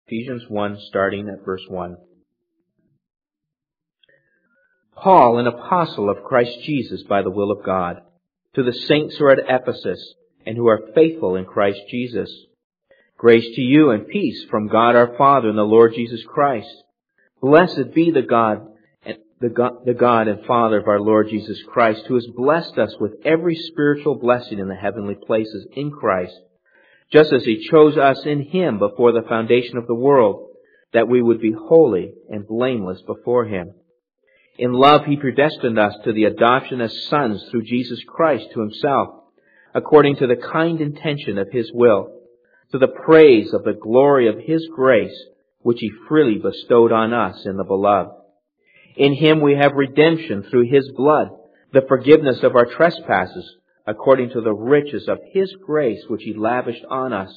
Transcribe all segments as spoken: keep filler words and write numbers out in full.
Ephesians one, starting at verse one. Paul, an apostle of Christ Jesus by the will of God, to the saints who are at Ephesus and who are faithful in Christ Jesus. Grace to you and peace from God our Father and the Lord Jesus Christ. Blessed be the God, the God, the God and Father of our Lord Jesus Christ, who has blessed us with every spiritual blessing in the heavenly places in Christ, just as He chose us in Him before the foundation of the world, that we would be holy and blameless before Him. In love He predestined us to the adoption as sons through Jesus Christ to Himself, according to the kind intention of His will, to the praise of the glory of His grace, which He freely bestowed on us in the Beloved. In Him we have redemption through His blood, the forgiveness of our trespasses, according to the riches of His grace which He lavished on us.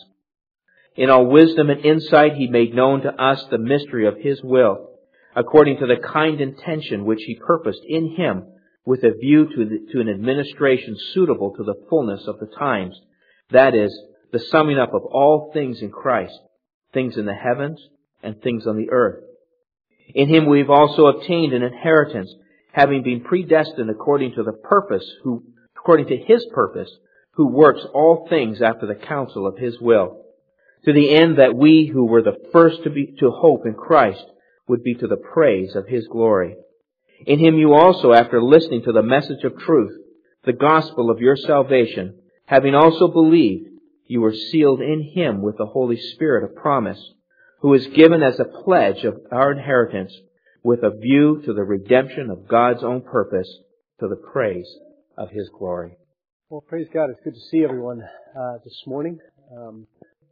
In all wisdom and insight He made known to us the mystery of His will, according to the kind intention which He purposed in Him, with a view to, the, to an administration suitable to the fullness of the times, that is, the summing up of all things in Christ, things in the heavens and things on the earth. In Him we've also obtained an inheritance, having been predestined according to the purpose, who, according to His purpose, who works all things after the counsel of His will, to the end that we who were the first to be to hope in Christ would be to the praise of His glory. In Him you also, after listening to the message of truth, the gospel of your salvation, having also believed, you were sealed in Him with the Holy Spirit of promise, who is given as a pledge of our inheritance, with a view to the redemption of God's own purpose, to the praise of His glory. Well, praise God. It's good to see everyone uh, this morning. Um,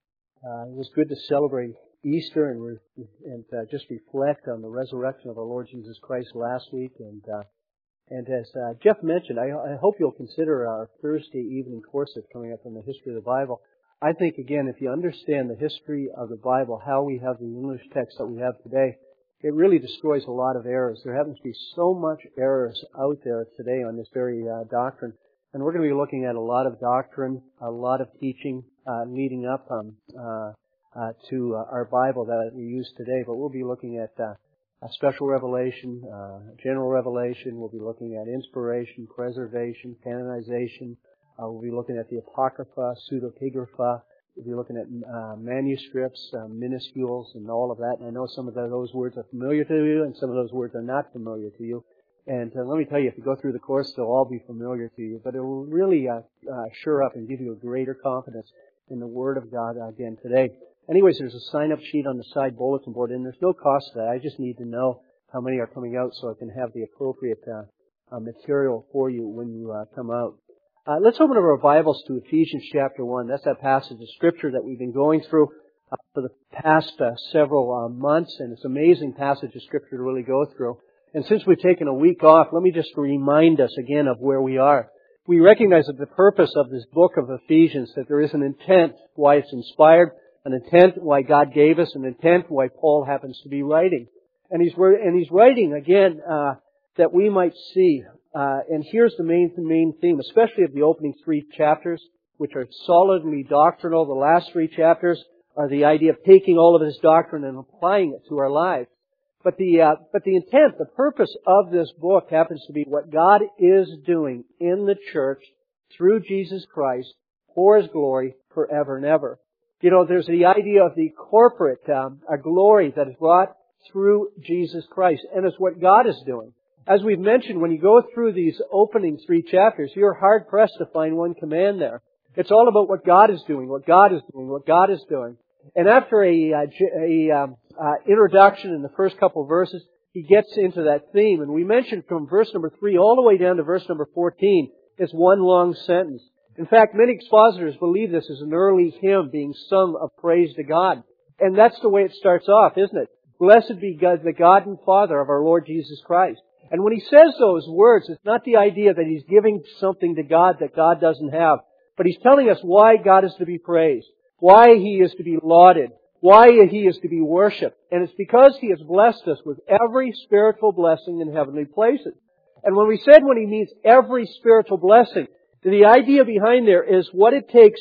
uh, it was good to celebrate Easter and, re- and uh, just reflect on the resurrection of our Lord Jesus Christ last week. And uh, and as uh, Jeff mentioned, I, I hope you'll consider our Thursday evening course that's coming up on the history of the Bible. I think, again, if you understand the history of the Bible, how we have the English text that we have today, it really destroys a lot of errors. There happens to be so much errors out there today on this very uh, doctrine. And we're going to be looking at a lot of doctrine, a lot of teaching uh, leading up um, uh, uh, to uh, our Bible that we use today. But we'll be looking at uh, a special revelation, uh, general revelation. We'll be looking at inspiration, preservation, canonization. Uh, we'll be looking at the Apocrypha, Pseudepigrapha. We'll be looking at uh, manuscripts, uh, minuscules, and all of that. And I know some of those words are familiar to you, and some of those words are not familiar to you. And uh, let me tell you, if you go through the course, they'll all be familiar to you. But it will really uh, uh, shore up and give you a greater confidence in the Word of God again today. Anyways, there's a sign-up sheet on the side bulletin board, and there's no cost to that. I just need to know how many are coming out so I can have the appropriate uh, uh, material for you when you uh, come out. Uh, let's open up our Bibles to Ephesians chapter one. That's that passage of Scripture that we've been going through uh, for the past uh, several uh, months, and it's an amazing passage of Scripture to really go through. And since we've taken a week off, let me just remind us again of where we are. We recognize that the purpose of this book of Ephesians, that there is an intent why it's inspired, an intent why God gave us, an intent why Paul happens to be writing. And he's and he's writing, again, uh, that we might see. Uh, and here's the main, the main theme, especially of the opening three chapters, which are solidly doctrinal. The last three chapters are the idea of taking all of this doctrine and applying it to our lives. But the uh, but the intent, the purpose of this book happens to be what God is doing in the church through Jesus Christ for His glory forever and ever. You know, there's the idea of the corporate um, a glory that is brought through Jesus Christ, and it's what God is doing. As we've mentioned, when you go through these opening three chapters, you're hard-pressed to find one command there. It's all about what God is doing, what God is doing, what God is doing. And after a, a, a um, uh, introduction in the first couple of verses, he gets into that theme. And we mentioned from verse number three all the way down to verse number fourteen, it's one long sentence. In fact, many expositors believe this is an early hymn being sung of praise to God. And that's the way it starts off, isn't it? Blessed be God, the God and Father of our Lord Jesus Christ. And when he says those words, it's not the idea that he's giving something to God that God doesn't have, but he's telling us why God is to be praised, why He is to be lauded, why He is to be worshipped. And it's because He has blessed us with every spiritual blessing in heavenly places. And when we said when He means every spiritual blessing, the idea behind there is what it takes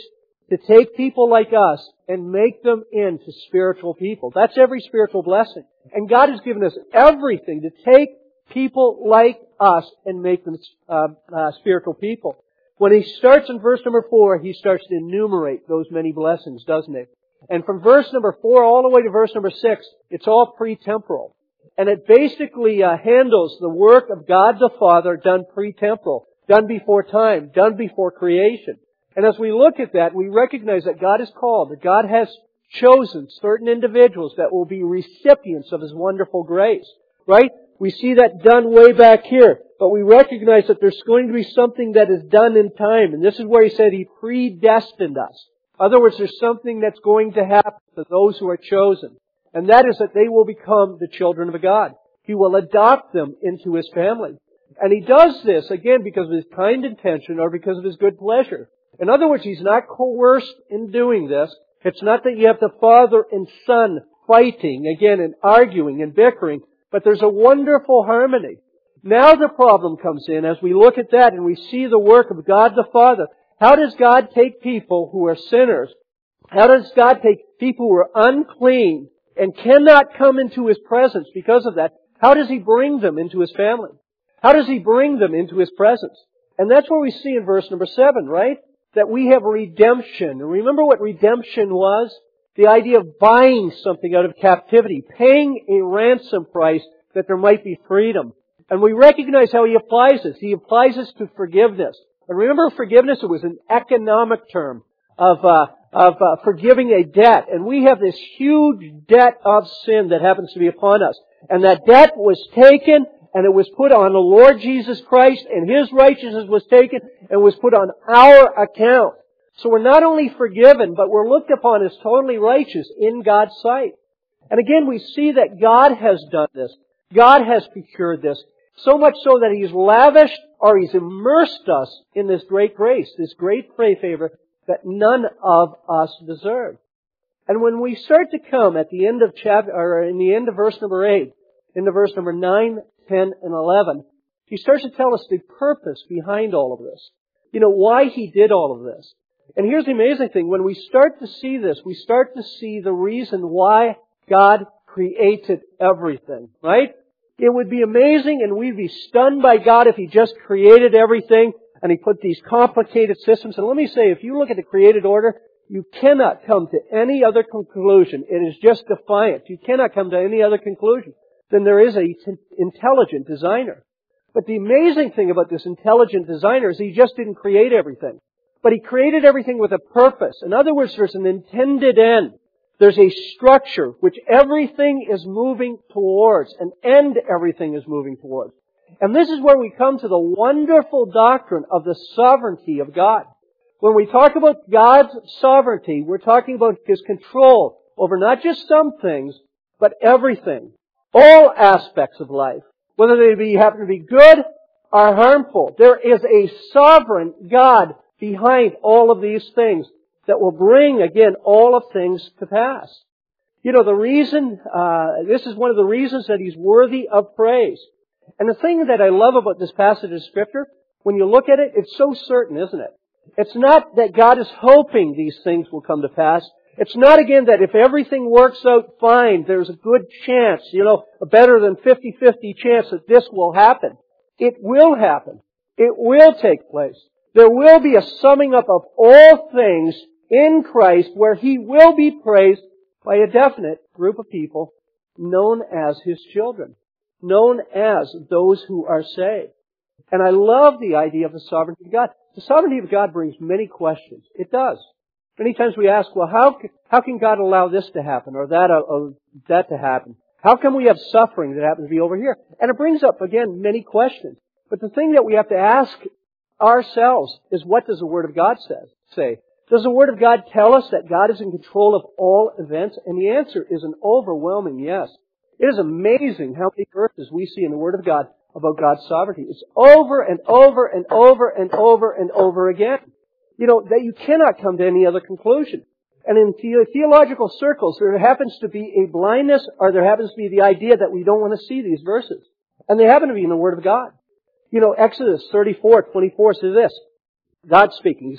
to take people like us and make them into spiritual people. That's every spiritual blessing. And God has given us everything to take people like us and make them uh, uh, spiritual people. When He starts in verse number four, He starts to enumerate those many blessings, doesn't He? And from verse number four all the way to verse number six, it's all pre-temporal. And it basically uh, handles the work of God the Father done pre-temporal, done before time, done before creation. And as we look at that, we recognize that God is called, that God has chosen certain individuals that will be recipients of His wonderful grace. Right? We see that done way back here. But we recognize that there's going to be something that is done in time. And this is where He said He predestined us. In other words, there's something that's going to happen to those who are chosen. And that is that they will become the children of God. He will adopt them into His family. And He does this, again, because of His kind intention or because of His good pleasure. In other words, He's not coerced in doing this. It's not that you have the father and son fighting, again, and arguing and bickering, but there's a wonderful harmony. Now the problem comes in as we look at that and we see the work of God the Father. How does God take people who are sinners? How does God take people who are unclean and cannot come into His presence because of that? How does He bring them into His family? How does He bring them into His presence? And that's what we see in verse number seven, right? That we have redemption. And remember what redemption was? The idea of buying something out of captivity, paying a ransom price that there might be freedom. And we recognize how He applies this. He applies this to forgiveness. And remember, forgiveness, it was an economic term of uh, of uh, forgiving a debt. And we have this huge debt of sin that happens to be upon us. And that debt was taken and it was put on the Lord Jesus Christ, and His righteousness was taken and was put on our account. So we're not only forgiven, but we're looked upon as totally righteous in God's sight. And again, we see that God has done this. God has procured this. So much so that He's lavished or He's immersed us in this great grace, this great favor that none of us deserve. And when we start to come at the end of chapter, or in the end of verse number eight, into verse number nine, ten, and eleven, He starts to tell us the purpose behind all of this. You know, why He did all of this. And here's the amazing thing. When we start to see this, we start to see the reason why God created everything, right? It would be amazing and we'd be stunned by God if He just created everything and He put these complicated systems. And let me say, if you look at the created order, you cannot come to any other conclusion. It is just defiant. You cannot come to any other conclusion than there is an intelligent designer. But the amazing thing about this intelligent designer is He just didn't create everything. But He created everything with a purpose. In other words, there's an intended end. There's a structure which everything is moving towards. An end everything is moving towards. And this is where we come to the wonderful doctrine of the sovereignty of God. When we talk about God's sovereignty, we're talking about His control over not just some things, but everything. All aspects of life. Whether they be, happen to be good or harmful. There is a sovereign God behind all of these things that will bring, again, all of things to pass. You know, the reason, uh, this is one of the reasons that He's worthy of praise. And the thing that I love about this passage of Scripture, when you look at it, it's so certain, isn't it? It's not that God is hoping these things will come to pass. It's not, again, that if everything works out fine, there's a good chance, you know, a better than fifty-fifty chance that this will happen. It will happen. It will take place. There will be a summing up of all things in Christ where He will be praised by a definite group of people known as His children, known as those who are saved. And I love the idea of the sovereignty of God. The sovereignty of God brings many questions. It does. Many times we ask, well, how can, how can God allow this to happen or that, or that to happen? How can we have suffering that happens to be over here? And it brings up, again, many questions. But the thing that we have to ask ourselves is, what does the Word of God says, say? Does the Word of God tell us that God is in control of all events? And the answer is an overwhelming yes. It is amazing how many verses we see in the Word of God about God's sovereignty. It's over and over and over and over and over again. You know, that you cannot come to any other conclusion. And in the- theological circles, there happens to be a blindness, or there happens to be the idea that we don't want to see these verses. And they happen to be in the Word of God. You know, Exodus thirty-four twenty-four says this. God speaking, He says,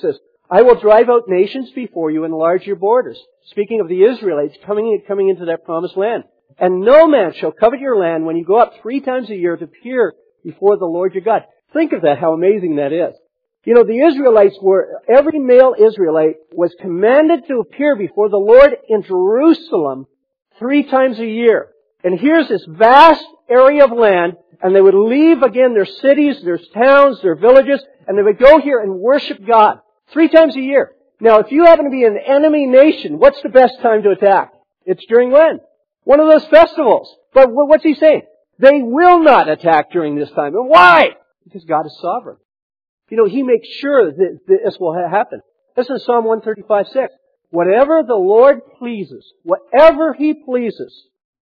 I will drive out nations before you and enlarge your borders. Speaking of the Israelites coming, coming into that promised land. And no man shall covet your land when you go up three times a year to appear before the Lord your God. Think of that, how amazing that is. You know, the Israelites were, every male Israelite was commanded to appear before the Lord in Jerusalem three times a year. And here's this vast area of land, and they would leave again their cities, their towns, their villages, and they would go here and worship God three times a year. Now, if you happen to be an enemy nation, what's the best time to attack? It's during when? One of those festivals. But what's he saying? They will not attack during this time. And why? Because God is sovereign. You know, He makes sure that this will happen. Listen to Psalm one thirty-five, six. Whatever the Lord pleases, whatever He pleases,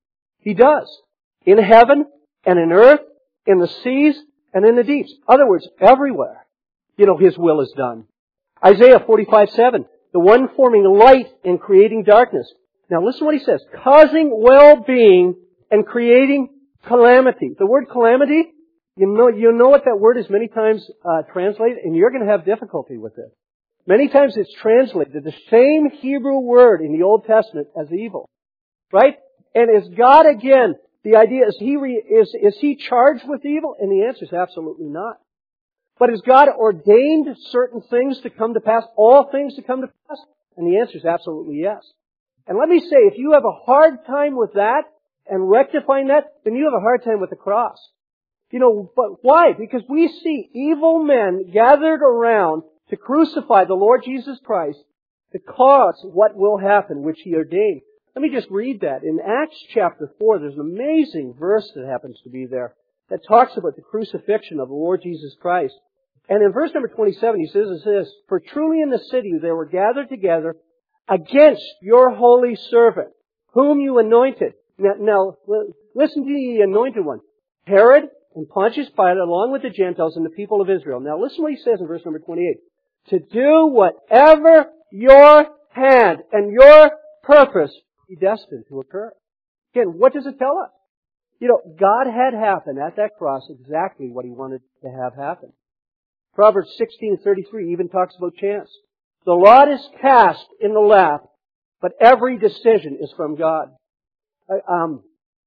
He does. In heaven and in earth, in the seas and in the deeps. In other words, everywhere, you know, His will is done. Isaiah forty-five, seven. The one forming light and creating darkness. Now listen to what He says. Causing well-being and creating calamity. The word calamity, you know, you know what that word is many times uh, translated, and you're going to have difficulty with it. Many times it's translated the same Hebrew word in the Old Testament as evil. Right? And is God again, the idea, is He, re, is, is He charged with evil? And the answer is absolutely not. But has God ordained certain things to come to pass, all things to come to pass? And the answer is absolutely yes. And let me say, if you have a hard time with that and rectifying that, then you have a hard time with the cross. You know, but why? Because we see evil men gathered around to crucify the Lord Jesus Christ to cause what will happen, which He ordained. Let me just read that. In Acts chapter four, there's an amazing verse that happens to be there that talks about the crucifixion of the Lord Jesus Christ. And in verse number twenty-seven, he says, it says, For truly in the city they were gathered together against your holy servant, whom you anointed. Now, now listen to the anointed one. Herod and Pontius Pilate, along with the Gentiles and the people of Israel. Now listen to what he says in verse number twenty-eight. To do whatever your hand and your purpose be destined to occur. Again, what does it tell us? You know, God had happen at that cross exactly what He wanted to have happen. Proverbs sixteen thirty-three even talks about chance. The lot is cast in the lap, but every decision is from God. Um,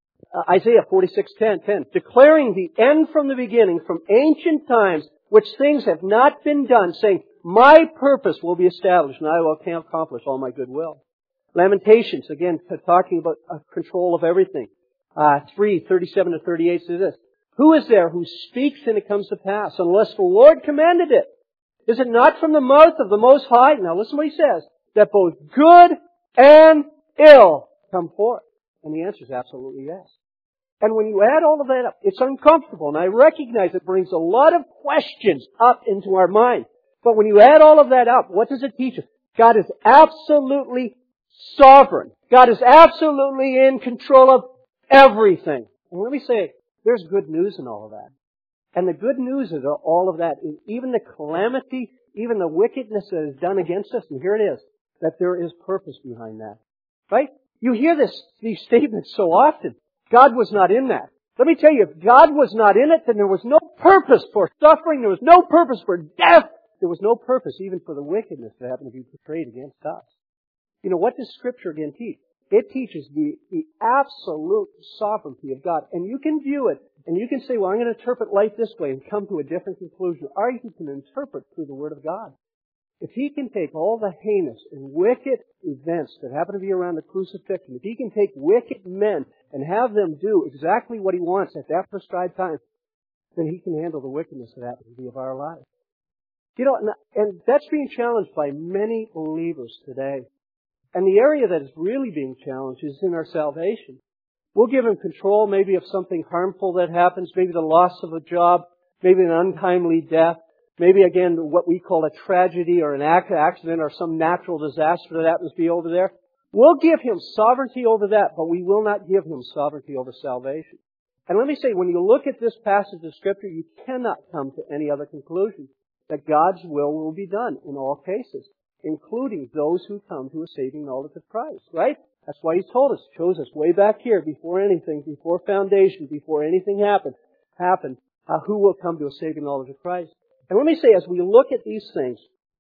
Isaiah forty-six ten, ten, declaring the end from the beginning, from ancient times, which things have not been done, saying, My purpose will be established, and I will accomplish all my good will. Lamentations, again, talking about control of everything. Uh, three, thirty-seven to thirty-eight says this. Who is there who speaks and it comes to pass, unless the Lord commanded it? Is it not from the mouth of the Most High? Now listen to what He says. That both good and ill come forth. And the answer is absolutely yes. And when you add all of that up, it's uncomfortable. And I recognize it brings a lot of questions up into our mind. But when you add all of that up, what does it teach us? God is absolutely sovereign. God is absolutely in control of everything. And let me say, there's good news in all of that. And the good news is all of that, is even the calamity, even the wickedness that is done against us, and here it is, that there is purpose behind that. Right? You hear this, these statements so often. God was not in that. Let me tell you, if God was not in it, then there was no purpose for suffering, there was no purpose for death, there was no purpose even for the wickedness that happened to be portrayed against us. You know, what does Scripture again teach? It teaches the, the absolute sovereignty of God. And you can view it, and you can say, well, I'm going to interpret life this way and come to a different conclusion. Or you can interpret through the Word of God. If He can take all the heinous and wicked events that happen to be around the crucifixion, if He can take wicked men and have them do exactly what He wants at that prescribed time, then He can handle the wickedness that happens to be of our lives. You know, and, and that's being challenged by many believers today. And the area that is really being challenged is in our salvation. We'll give Him control maybe of something harmful that happens, maybe the loss of a job, maybe an untimely death, maybe again what we call a tragedy or an accident or some natural disaster that happens to be over there. We'll give Him sovereignty over that, but we will not give Him sovereignty over salvation. And let me say, when you look at this passage of Scripture, you cannot come to any other conclusion that God's will will be done in all cases, including those who come to a saving knowledge of Christ, right? That's why He told us, chose us way back here before anything, before foundation, before anything happened, happened, uh, who will come to a saving knowledge of Christ. And let me say, as we look at these things,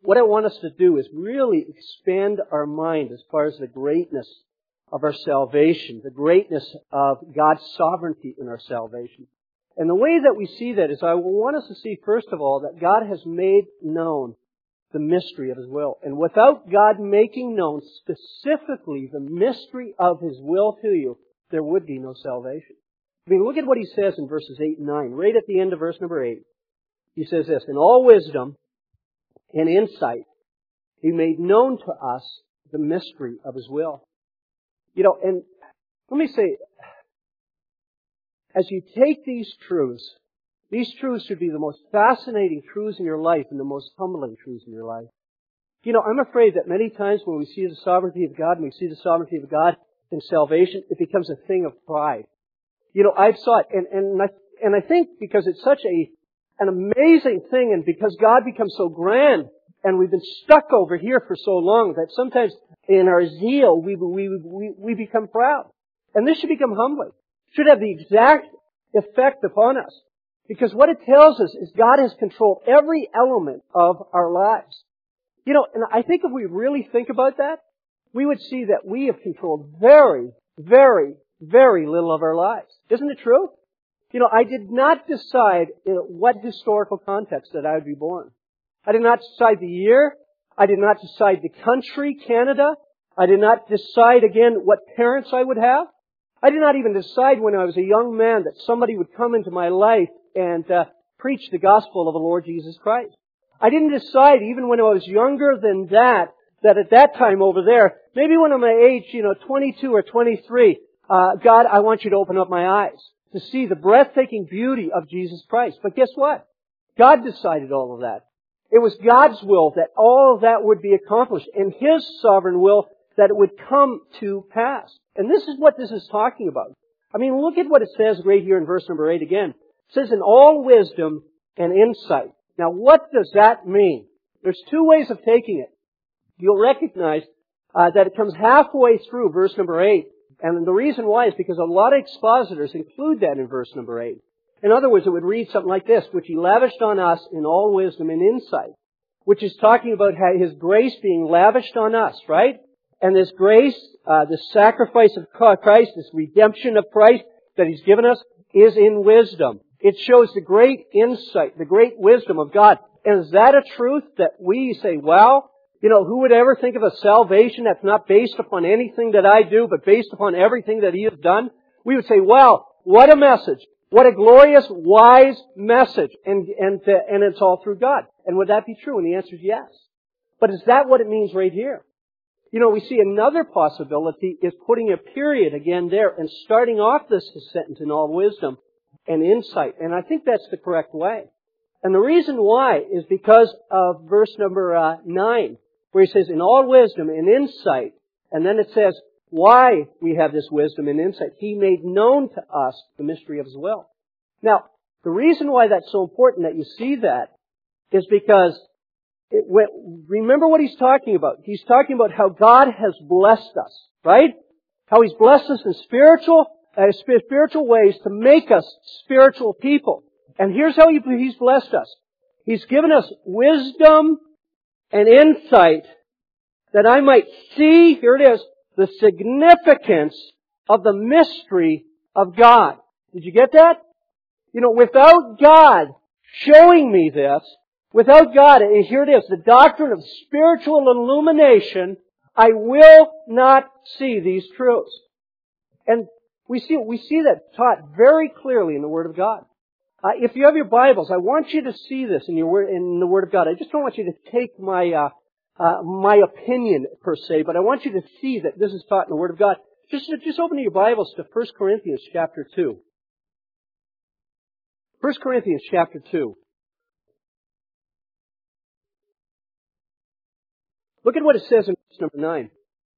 what I want us to do is really expand our mind as far as the greatness of our salvation, the greatness of God's sovereignty in our salvation. And the way that we see that is I want us to see, first of all, that God has made known the mystery of His will. And without God making known specifically the mystery of His will to you, there would be no salvation. I mean, look at what He says in verses eight and nine. Right at the end of verse number eight. He says this, "In all wisdom and insight, He made known to us the mystery of His will." You know, and let me say, as you take these truths, these truths should be the most fascinating truths in your life and the most humbling truths in your life. You know, I'm afraid that many times when we see the sovereignty of God and we see the sovereignty of God in salvation, it becomes a thing of pride. You know, I've saw it, and, and, I, and I think because it's such a an amazing thing, and because God becomes so grand, and we've been stuck over here for so long, that sometimes in our zeal, we, we, we, we become proud. And this should become humbling. It should have the exact effect upon us. Because what it tells us is God has controlled every element of our lives. You know, and I think if we really think about that, we would see that we have controlled very, very, very little of our lives. Isn't it true? You know, I did not decide in what historical context that I would be born. I did not decide the year. I did not decide the country, Canada. I did not decide, again, what parents I would have. I did not even decide when I was a young man that somebody would come into my life and uh, preach the gospel of the Lord Jesus Christ. I didn't decide, even when I was younger than that, that at that time over there, maybe when I'm my age, you know, twenty-two or twenty-three, uh, God, I want you to open up my eyes to see the breathtaking beauty of Jesus Christ. But guess what? God decided all of that. It was God's will that all of that would be accomplished, and His sovereign will that it would come to pass. And this is what this is talking about. I mean, look at what it says right here in verse number eight again. It says, "In all wisdom and insight." Now, what does that mean? There's two ways of taking it. You'll recognize uh, that it comes halfway through verse number eight. And the reason why is because a lot of expositors include that in verse number eight. In other words, it would read something like this, "Which He lavished on us in all wisdom and insight," which is talking about how His grace being lavished on us, right? And this grace, uh, this sacrifice of Christ, this redemption of Christ that He's given us, is in wisdom. It shows the great insight, the great wisdom of God. And is that a truth that we say, wow, you know, who would ever think of a salvation that's not based upon anything that I do, but based upon everything that He has done? We would say, wow, what a message. What a glorious, wise message. And, and, uh, and it's all through God. And would that be true? And the answer is yes. But is that what it means right here? You know, we see another possibility is putting a period again there and starting off this sentence in all wisdom and insight. And I think that's the correct way. And the reason why is because of verse number uh, nine, where He says, "In all wisdom and insight," and then it says, why we have this wisdom and insight. He made known to us the mystery of His will. Now, the reason why that's so important that you see that is because it, remember what He's talking about. He's talking about how God has blessed us, right? How He's blessed us in spiritual, uh, spiritual ways to make us spiritual people. And here's how he, He's blessed us. He's given us wisdom and insight that I might see, here it is, the significance of the mystery of God. Did you get that? You know, without God showing me this, without God, and here it is, the doctrine of spiritual illumination, I will not see these truths. And we see, we see that taught very clearly in the Word of God. Uh, if you have your Bibles, I want you to see this in your in the Word of God. I just don't want you to take my uh, uh, my opinion per se, but I want you to see that this is taught in the Word of God. Just just open your Bibles to First Corinthians chapter two. First Corinthians chapter two. Look at what it says in verse number nine.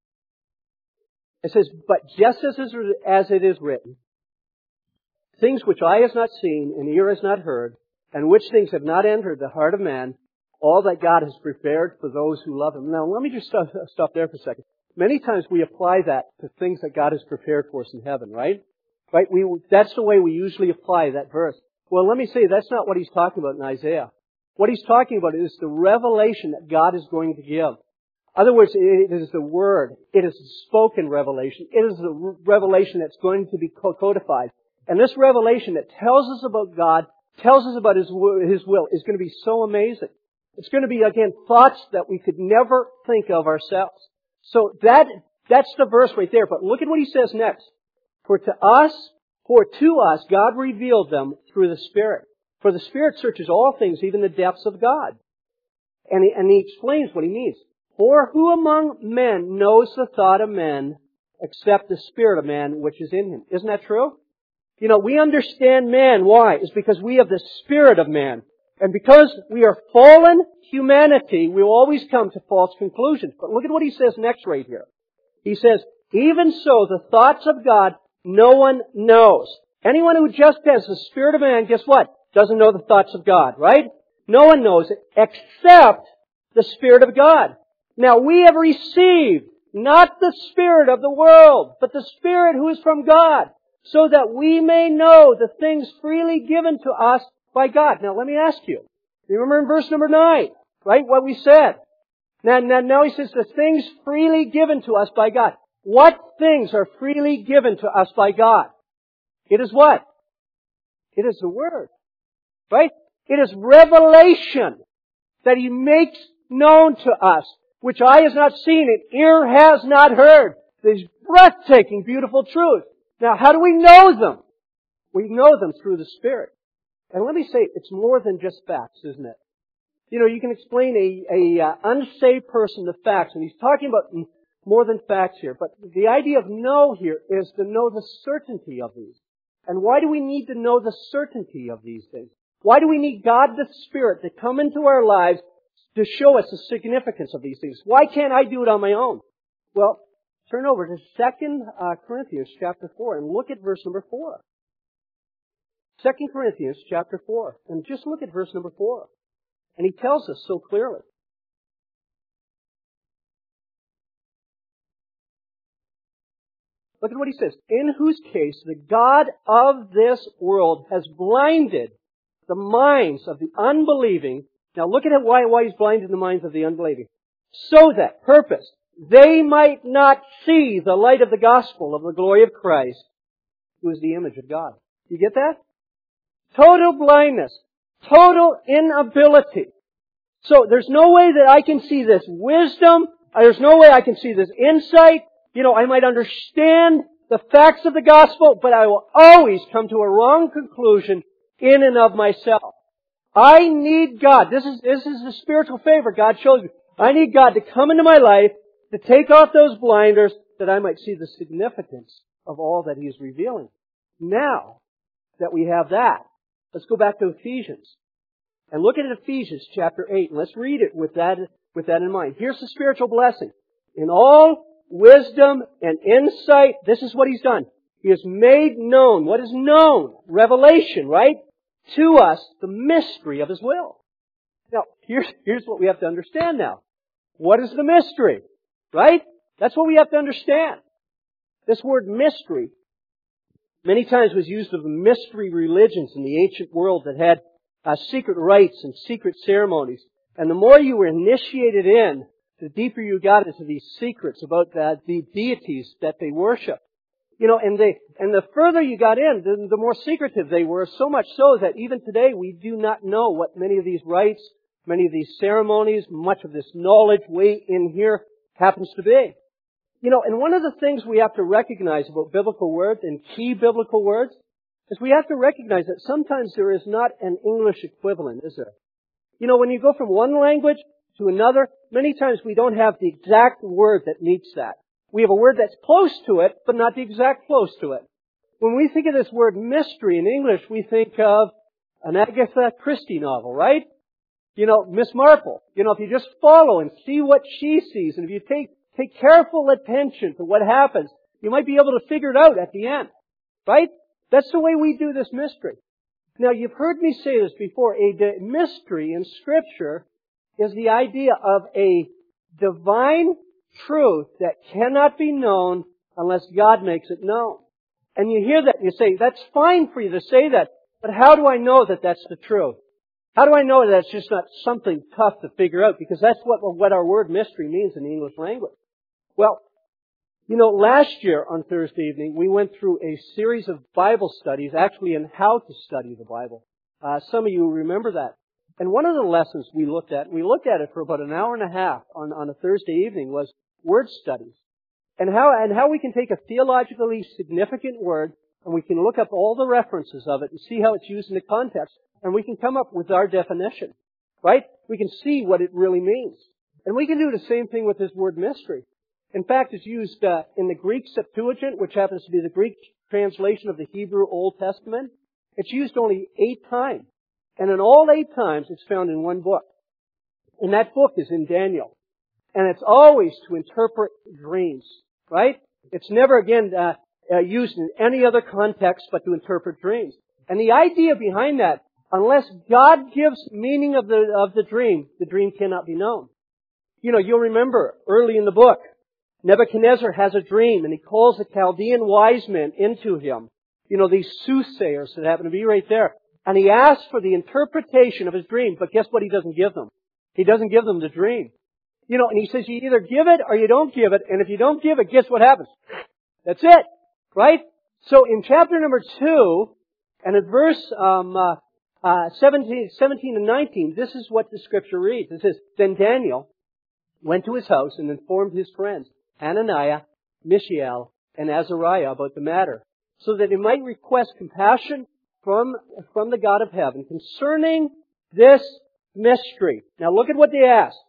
It says, "But just as as it is written, things which eye has not seen and ear has not heard, and which things have not entered the heart of man, all that God has prepared for those who love Him." Now, let me just stop, stop there for a second. Many times we apply that to things that God has prepared for us in heaven, right? Right? We, that's the way we usually apply that verse. Well, let me say, that's not what He's talking about in Isaiah. What he's talking about is the revelation that God is going to give. In other words, it is the Word. It is the spoken revelation. It is the revelation that's going to be codified. And this revelation that tells us about God, tells us about His His will, is going to be so amazing. It's going to be, again, thoughts that we could never think of ourselves. So that that's the verse right there. But look at what he says next. For to us, for to us, God revealed them through the Spirit. For the Spirit searches all things, even the depths of God. And he, and he explains what he means. For who among men knows the thought of men except the spirit of man which is in him? Isn't that true? You know, we understand man. Why? It's because we have the spirit of man. And because we are fallen humanity, we will always come to false conclusions. But look at what he says next right here. He says, even so, the thoughts of God no one knows. Anyone who just has the spirit of man, guess what? Doesn't know the thoughts of God, right? No one knows it except the Spirit of God. Now we have received not the spirit of the world, but the Spirit who is from God, so that we may know the things freely given to us by God. Now let me ask you, remember in verse number nine, right, what we said? Now, now, now he says the things freely given to us by God. What things are freely given to us by God? It is what? It is the Word. Right? It is revelation that He makes known to us, which eye has not seen and ear has not heard. These breathtaking, beautiful truths. Now, how do we know them? We know them through the Spirit. And let me say, it's more than just facts, isn't it? You know, you can explain a, a uh, unsaved person the facts, and he's talking about more than facts here. But the idea of know here is to know the certainty of these. And why do we need to know the certainty of these things? Why do we need God the Spirit to come into our lives to show us the significance of these things? Why can't I do it on my own? Well, turn over to Second Corinthians chapter four and look at verse number four. Second Corinthians chapter four. And just look at verse number four. And he tells us so clearly. Look at what he says. In whose case the God of this world has blinded the minds of the unbelieving. Now look at it, why, why he's blinded the minds of the unbelieving. So that, purpose, they might not see the light of the gospel of the glory of Christ, who is the image of God. You get that? Total blindness. Total inability. So there's no way that I can see this wisdom. There's no way I can see this insight. You know, I might understand the facts of the gospel, but I will always come to a wrong conclusion in and of myself. I need God. This is, this is the spiritual favor God shows me. I need God to come into my life, to take off those blinders, that I might see the significance of all that He is revealing. Now that we have that, let's go back to Ephesians. And look at Ephesians chapter eight, and let's read it with that, with that in mind. Here's the spiritual blessing. In all wisdom and insight, this is what He's done. He has made known. What is known? Revelation, right? To us, the mystery of His will. Now, here's, here's what we have to understand now. What is the mystery? Right? That's what we have to understand. This word mystery many times was used of the mystery religions in the ancient world that had uh, secret rites and secret ceremonies. And the more you were initiated in, the deeper you got into these secrets about the, the deities that they worship. You know, and they, and the further you got in, the, the more secretive they were, so much so that even today we do not know what many of these rites, many of these ceremonies, much of this knowledge way in here happens to be. You know, and one of the things we have to recognize about biblical words and key biblical words is we have to recognize that sometimes there is not an English equivalent, is there? You know, when you go from one language to another, many times we don't have the exact word that meets that. We have a word that's close to it, but not the exact close to it. When we think of this word mystery in English, we think of an Agatha Christie novel, right? You know, Miss Marple. You know, if you just follow and see what she sees, and if you take, take careful attention to what happens, you might be able to figure it out at the end. Right? That's the way we do this mystery. Now, you've heard me say this before. A di- mystery in Scripture is the idea of a divine truth that cannot be known unless God makes it known. And you hear that and you say, that's fine for you to say that, but how do I know that that's the truth? How do I know that it's just not something tough to figure out? Because that's what, what our word mystery means in the English language. Well, you know, last year on Thursday evening, we went through a series of Bible studies, actually in how to study the Bible. Uh, some of you remember that. And one of the lessons we looked at, we looked at it for about an hour and a half on, on a Thursday evening, was word studies. And how, and how we can take a theologically significant word and we can look up all the references of it and see how it's used in the context, and we can come up with our definition. Right? We can see what it really means. And we can do the same thing with this word mystery. In fact, it's used uh, in the Greek Septuagint, which happens to be the Greek translation of the Hebrew Old Testament. It's used only eight times. And in all eight times, it's found in one book. And that book is in Daniel. And it's always to interpret dreams. Right? It's never, again, uh, uh, used in any other context but to interpret dreams. And the idea behind that, unless God gives meaning of the, of the dream, the dream cannot be known. You know, you'll remember early in the book, Nebuchadnezzar has a dream and he calls the Chaldean wise men into him. You know, these soothsayers that happen to be right there. And he asks for the interpretation of his dream, but guess what he doesn't give them? He doesn't give them the dream. You know, and he says you either give it or you don't give it, and if you don't give it, guess what happens? That's it. Right? So in chapter number two, and at verse um, uh, uh, seventeen, seventeen and nineteen, this is what the scripture reads. It says, Then Daniel went to his house and informed his friends, Hananiah, Mishael, and Azariah about the matter, so that he might request compassion from, from the God of heaven concerning this mystery. Now look at what they asked.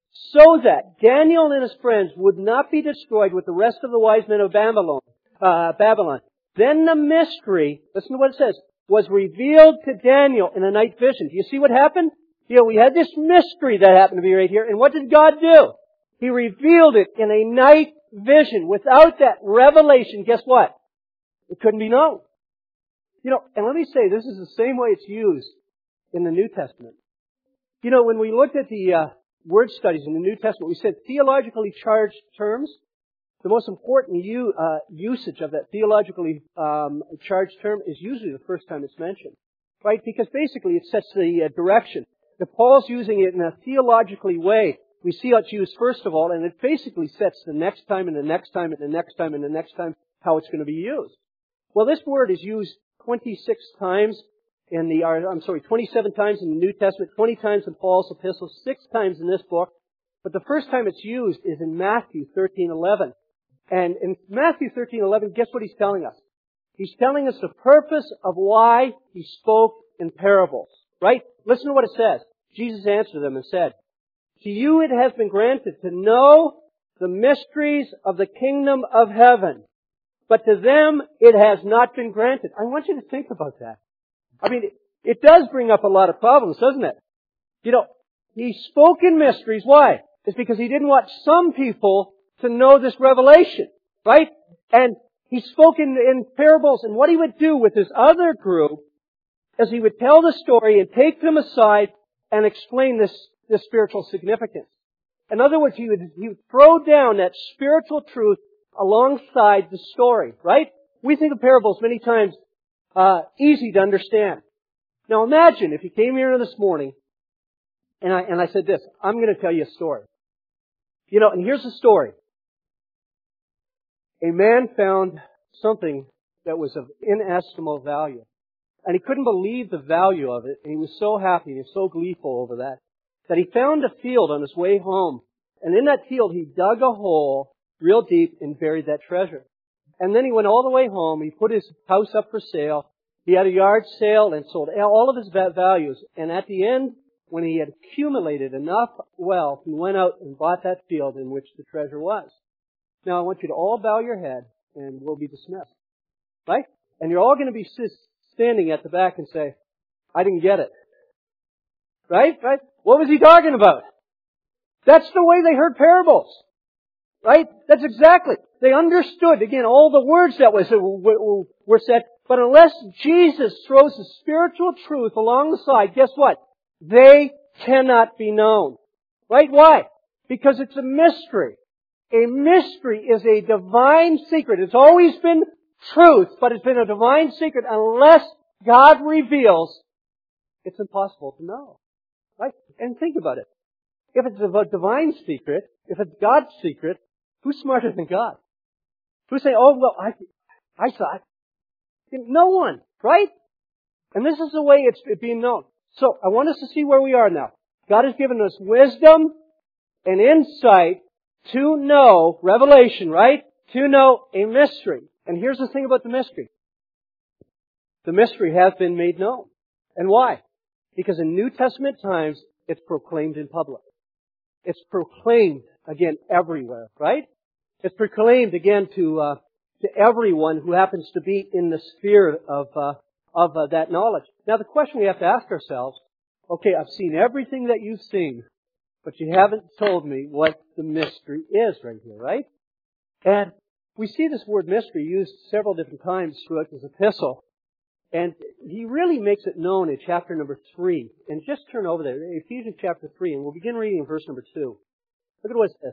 So that Daniel and his friends would not be destroyed with the rest of the wise men of Babylon. Uh, Babylon. Then the mystery, listen to what it says, was revealed to Daniel in a night vision. Do you see what happened? You know, we had this mystery that happened to be right here, and what did God do? He revealed it in a night vision. Without that revelation, guess what? It couldn't be known. You know, and let me say, this is the same way it's used in the New Testament. You know, when we looked at the uh, word studies in the New Testament, we said theologically charged terms. The most important u- uh, usage of that theologically um, charged term is usually the first time it's mentioned. Right? Because basically it sets the uh, direction. If Paul's using it in a theologically way, we see how it's used first of all, and it basically sets the next time and the next time and the next time and the next time how it's going to be used. Well, this word is used twenty-six times in the, I'm sorry, twenty-seven times in the New Testament, twenty times in Paul's epistles, six times in this book. But the first time it's used is in Matthew thirteen eleven. And in Matthew thirteen eleven, guess what he's telling us? He's telling us the purpose of why he spoke in parables. Right? Listen to what it says. Jesus answered them and said, To you it has been granted to know the mysteries of the kingdom of heaven, but to them it has not been granted. I want you to think about that. I mean, it, it does bring up a lot of problems, doesn't it? You know, he spoke in mysteries. Why? It's because he didn't want some people to know this revelation, right? And he spoke in, in parables, and what he would do with his other group is he would tell the story and take them aside and explain this, this spiritual significance. In other words, he would, he would throw down that spiritual truth alongside the story, right? We think of parables many times uh, easy to understand. Now imagine if you came here this morning and I, and I said this, I'm going to tell you a story. You know, and here's the story. A man found something that was of inestimable value. And he couldn't believe the value of it. And he was so happy, he was so gleeful over that, that he found a field on his way home. And in that field, he dug a hole real deep and buried that treasure. And then he went all the way home. He put his house up for sale. He had a yard sale and sold all of his values. And at the end, when he had accumulated enough wealth, he went out and bought that field in which the treasure was. Now, I want you to all bow your head and we'll be dismissed. Right? And you're all going to be standing at the back and say, I didn't get it. Right? Right? What was he talking about? That's the way they heard parables. Right? That's exactly. They understood, again, all the words that was, were said. But unless Jesus throws the spiritual truth along the side, guess what? They cannot be known. Right? Why? Because it's a mystery. A mystery is a divine secret. It's always been truth, but it's been a divine secret. Unless God reveals, it's impossible to know. Right? And think about it. If it's a divine secret, if it's God's secret, who's smarter than God? Who's saying, oh, well, I, I saw it. No one, right? And this is the way it's being known. So, I want us to see where we are now. God has given us wisdom and insight to know, revelation, right? To know a mystery. And here's the thing about the mystery. The mystery has been made known. And why? Because in New Testament times, it's proclaimed in public. It's proclaimed, again, everywhere, right? It's proclaimed, again, to uh, to everyone who happens to be in the sphere of uh, of uh, that knowledge. Now, the question we have to ask ourselves, okay, I've seen everything that you've seen, but you haven't told me what the mystery is right here, right? And we see this word mystery used several different times throughout this epistle. And he really makes it known in chapter number three. And just turn over there, Ephesians chapter three, and we'll begin reading in verse number two. Look at what it says.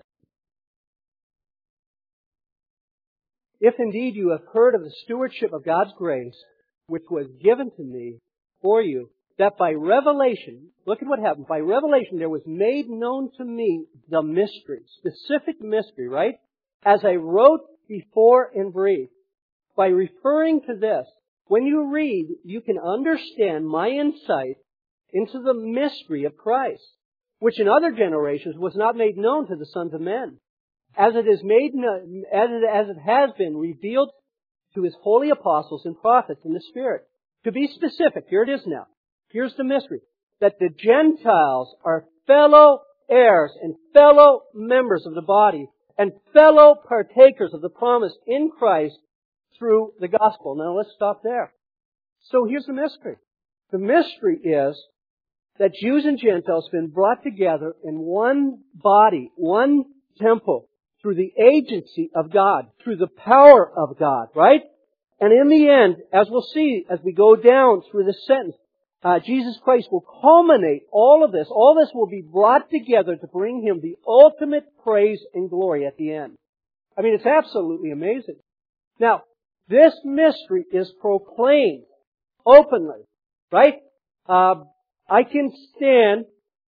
If indeed you have heard of the stewardship of God's grace, which was given to me for you, that by revelation, look at what happened. By revelation there was made known to me the mystery, specific mystery, right? As I wrote before in brief. By referring to this, when you read, you can understand my insight into the mystery of Christ, which in other generations was not made known to the sons of men, as it is made, as it, as it has been revealed to His holy apostles and prophets in the Spirit. To be specific, here it is now. Here's the mystery. That the Gentiles are fellow heirs and fellow members of the body and fellow partakers of the promise in Christ through the gospel. Now let's stop there. So here's the mystery. The mystery is that Jews and Gentiles have been brought together in one body, one temple, through the agency of God, through the power of God, right? And in the end, as we'll see as we go down through this sentence, uh, Jesus Christ will culminate all of this. All this will be brought together to bring Him the ultimate praise and glory at the end. I mean, it's absolutely amazing. Now, this mystery is proclaimed openly, right? Uh, I can stand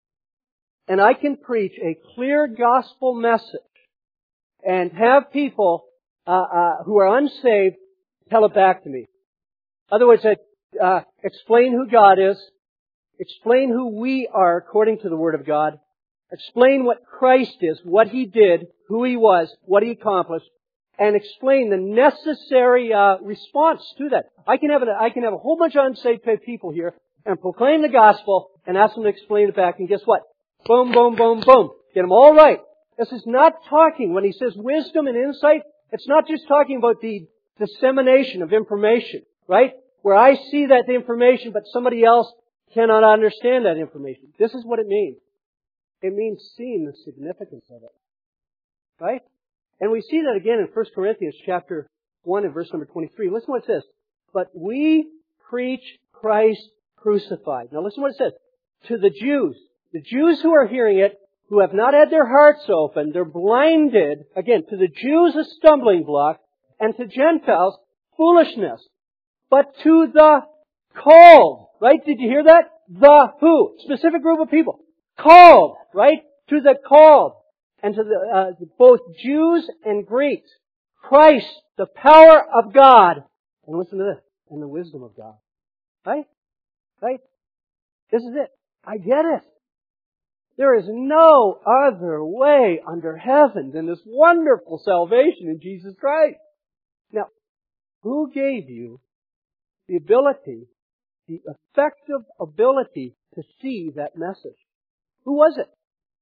and I can preach a clear gospel message and have people uh, uh, who are unsaved tell it back to me. In other words, uh, explain who God is, explain who we are according to the Word of God, explain what Christ is, what He did, who He was, what He accomplished, and explain the necessary uh, response to that. I can have a, I can have a whole bunch of unsaved people here and proclaim the gospel and ask them to explain it back, and guess what? Boom, boom, boom, boom. Get them all right. This is not talking, when he says wisdom and insight, it's not just talking about the dissemination of information, right? Where I see that information, but somebody else cannot understand that information. This is what it means. It means seeing the significance of it. Right? And we see that again in First Corinthians chapter one and verse number twenty-three. Listen to what it says. But we preach Christ crucified. Now listen to what it says. To the Jews, the Jews who are hearing it, who have not had their hearts opened, they're blinded. Again, to the Jews a stumbling block, and to Gentiles foolishness. But to the called, right? Did you hear that? The who? Specific group of people. Called, right? To the called. And to the, uh, both Jews and Greeks. Christ, the power of God. And listen to this. And the wisdom of God. Right? Right? This is it. I get it. There is no other way under heaven than this wonderful salvation in Jesus Christ. Now, who gave you the ability, the effective ability to see that message? Who was it?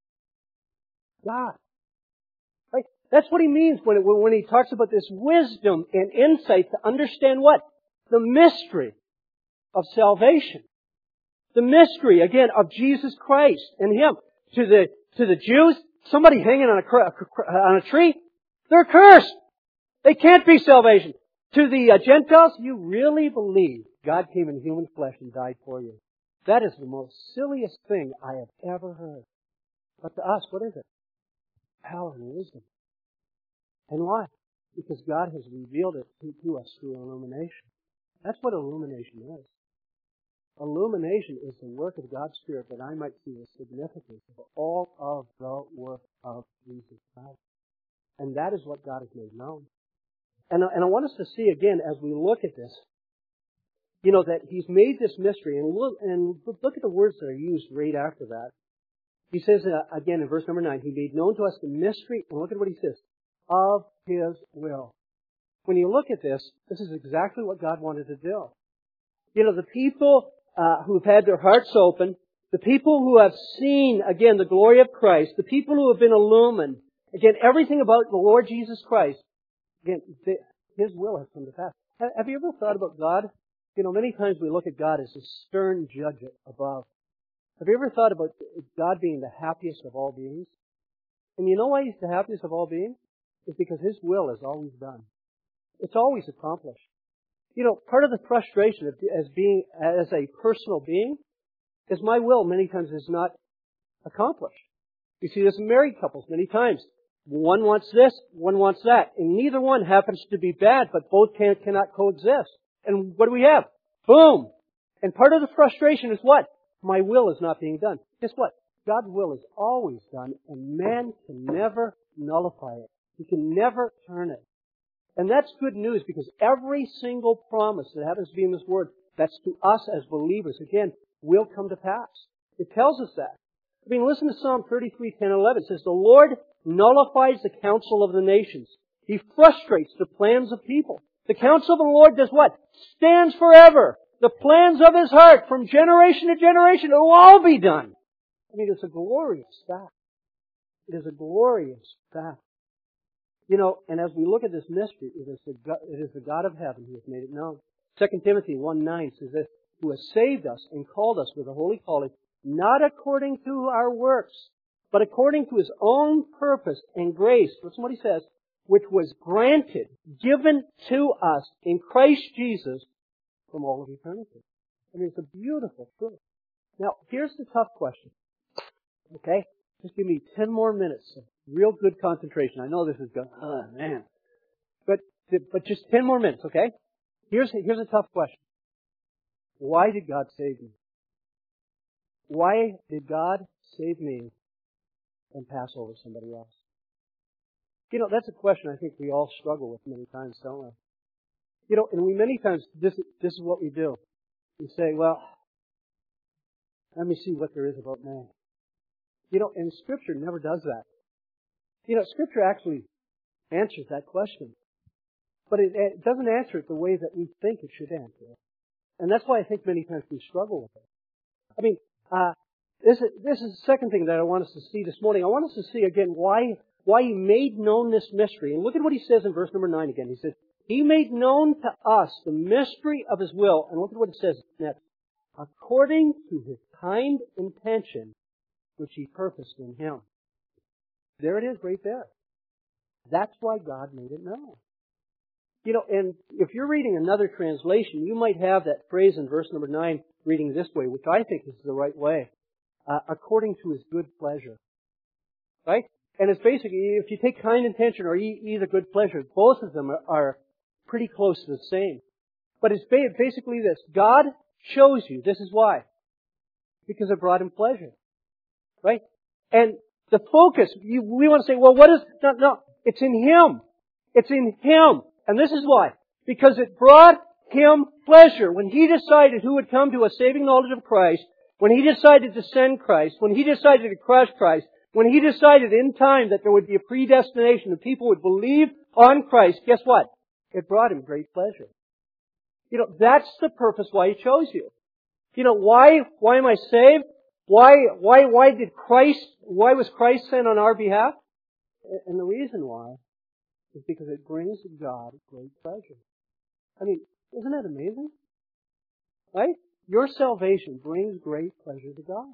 God. Right? That's what he means when, it, when he talks about this wisdom and insight to understand what? The mystery of salvation. The mystery, again, of Jesus Christ and Him. To the, to the Jews, somebody hanging on a, on a tree, they're cursed. They can't be salvation. To the uh, Gentiles, you really believe God came in human flesh and died for you. That is the most silliest thing I have ever heard. But to us, what is it? Power and wisdom. And why? Because God has revealed it to, to us through illumination. That's what illumination is. Illumination is the work of God's Spirit that I might see the significance of all of the work of Jesus Christ. And that is what God has made known. And, and I want us to see again as we look at this, you know, that He's made this mystery. And look, and look at the words that are used right after that. He says uh, again in verse number nine, He made known to us the mystery, and look at what He says, of His will. When you look at this, this is exactly what God wanted to do. You know, the people uh, who've had their hearts open, the people who have seen, again, the glory of Christ, the people who have been illumined, again, everything about the Lord Jesus Christ, again, the, His will has come to pass. Have you ever thought about God? You know, many times we look at God as a stern judge above. Have you ever thought about God being the happiest of all beings? And you know why He's the happiest of all beings? It's because His will is always done. It's always accomplished. You know, part of the frustration of, as being, as a personal being, is my will many times is not accomplished. You see this in married couples many times. One wants this, one wants that, and neither one happens to be bad, but both can, cannot coexist. And what do we have? Boom! And part of the frustration is what? My will is not being done. Guess what? God's will is always done, and man can never nullify it. He can never turn it. And that's good news because every single promise that happens to be in this Word, that's to us as believers, again, will come to pass. It tells us that. I mean, listen to Psalm thirty-three, ten, eleven. It says, the Lord nullifies the counsel of the nations. He frustrates the plans of people. The counsel of the Lord does what? Stands forever. The plans of His heart from generation to generation, it will all be done. I mean, it's a glorious fact. It is a glorious fact. You know, and as we look at this mystery, it is the God, it is the God of heaven who has made it known. Second Timothy one nine says this, who has saved us and called us with a holy calling, not according to our works, but according to His own purpose and grace. Listen what he says, which was granted, given to us in Christ Jesus from all of eternity. I mean, it's a beautiful truth. Now, here's the tough question. Okay? Just give me ten more minutes of real good concentration. I know this is going, oh man. But, but just ten more minutes, okay? Here's, here's a tough question. Why did God save me? Why did God save me and pass over somebody else? You know, that's a question I think we all struggle with many times, don't we? You know, and we many times, this, this is what we do. We say, well, let me see what there is about man. You know, and Scripture never does that. You know, Scripture actually answers that question. But it, it doesn't answer it the way that we think it should answer it. And that's why I think many times we struggle with it. I mean, uh, this is, this is the second thing that I want us to see this morning. I want us to see again why, why He made known this mystery. And look at what He says in verse number nine again. He says, He made known to us the mystery of His will. And look at what it says next. According to His kind intention, which He purposed in Him. There it is, right there. That's why God made it known. You know, and if you're reading another translation, you might have that phrase in verse number nine reading this way, which I think is the right way. Uh, according to His good pleasure. Right? And it's basically, if you take kind intention or either good pleasure, both of them are, are pretty close to the same. But it's basically this. God chose you. This is why. Because it brought Him pleasure. Right? And the focus, you, we want to say, well, what is, no, no, it's in Him. It's in Him. And this is why. Because it brought Him pleasure. When He decided who would come to a saving knowledge of Christ, when He decided to send Christ, when He decided to crush Christ, when He decided in time that there would be a predestination, that people would believe on Christ, guess what? It brought Him great pleasure. You know, that's the purpose why He chose you. You know, why, why am I saved? Why, why, why did Christ, why was Christ sent on our behalf? And the reason why is because it brings God great pleasure. I mean, isn't that amazing? Right? Your salvation brings great pleasure to God.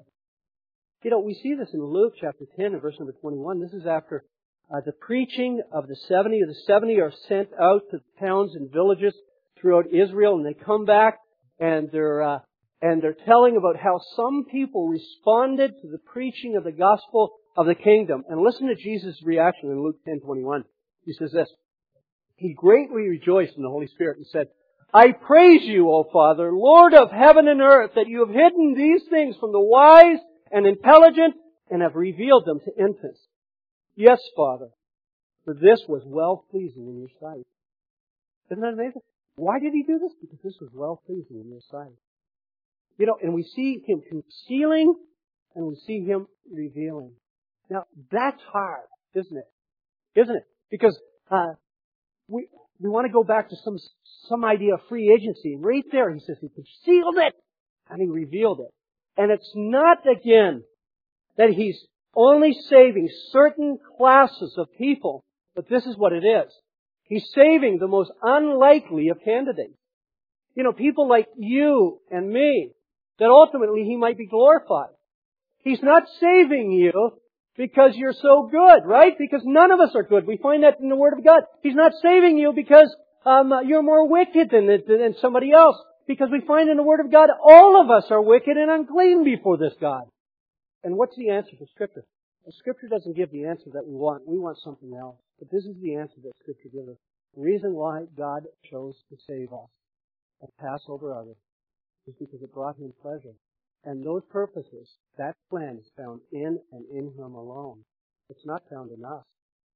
You know, we see this in Luke chapter ten and verse number twenty-one. This is after uh, the preaching of the seventy. The seventy are sent out to towns and villages throughout Israel, and they come back and they're uh, and they're telling about how some people responded to the preaching of the gospel of the kingdom. And listen to Jesus' reaction in Luke ten twenty-one. He says this, He greatly rejoiced in the Holy Spirit and said, I praise you, O Father, Lord of heaven and earth, that you have hidden these things from the wise and intelligent and have revealed them to infants. Yes, Father, for this was well-pleasing in your sight. Isn't that amazing? Why did He do this? Because this was well-pleasing in your sight. You know, and we see Him concealing and we see Him revealing. Now, that's hard, isn't it? Isn't it? Because uh, we we want to go back to some some idea of free agency. Right there, He says He concealed it and He revealed it. And it's not, again, that He's only saving certain classes of people, but this is what it is. He's saving the most unlikely of candidates. You know, people like you and me, that ultimately He might be glorified. He's not saving you because you're so good, right? Because none of us are good. We find that in the Word of God. He's not saving you because um, you're more wicked than, than somebody else. Because we find in the Word of God, all of us are wicked and unclean before this God. And what's the answer for Scripture? Well, Scripture doesn't give the answer that we want. We want something else. But this is the answer that Scripture gives us. The reason why God chose to save us and pass over others is because it brought Him pleasure. And those purposes, that plan is found in and in Him alone. It's not found in us.